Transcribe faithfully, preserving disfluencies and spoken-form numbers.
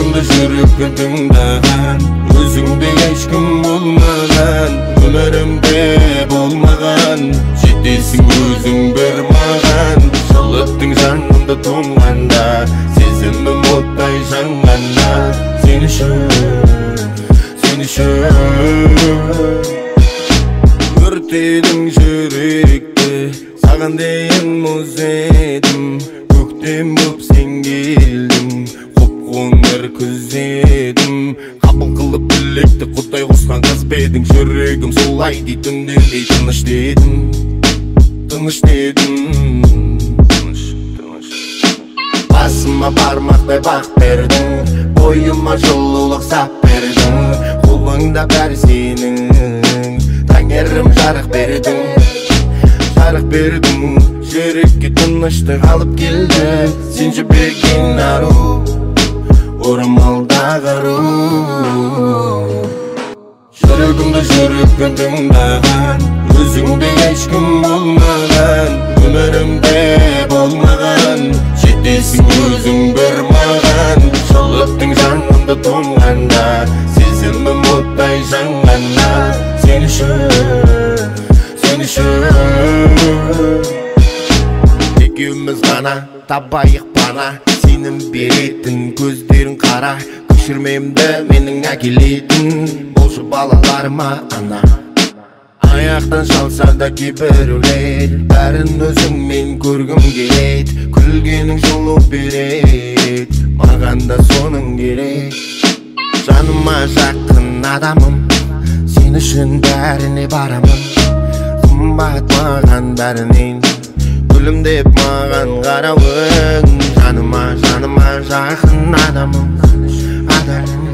жүрегімді жүрекке тыңдаған, өзіңде ешкім болмаған, өмірімде болмаған, жетесің өзің бір маған. Жылыттың жанымды тоңғанда, сезімім оттай жанғанда, сен үшін, сен үшін өртедің жүректі, саған дейін мұз едім. Көктем боп сен келдің, құп-қоңыр күз едім. Қабыл қылып білекті құттай қосқан қыз ба едің. Жүрегім солай дейтін дей тыныш дедім, тыныш дедім. Басыма бармақтай бақ бердің, бойыма жылулық сап бердің. Қолыңда бәрі сенің, таңерім жарық бердің, жарық бердің. Жүрекке тыныштық алып келді, сен жіберген ару, орамалдағы ару. Жүрегімді жүрекке тыңдаған, өзіңде ешкім болмаған, өмірімде болмаған, жетесің өзің бір маған. Жылыттың жанымды тоңғанда, сезімім оттай жанғанда, сен үшін, сен үшін екеуміз ғана табайық пана, сенің беретін көздерің қара. Көшірмемді менің әкелетін, болшы балаларыма ана. Аяқтан шалса да кейбіреулер, бәрін өзіңмен көргім келеді. Күлгенің жылу береді, маған да соның керек. Жаныма жақын адамым, сен үшін бәріне барамын. Қымбат маған бәрінен, гүлім деп маған қарауың. Жаныма, жаныма жақын адамым, адам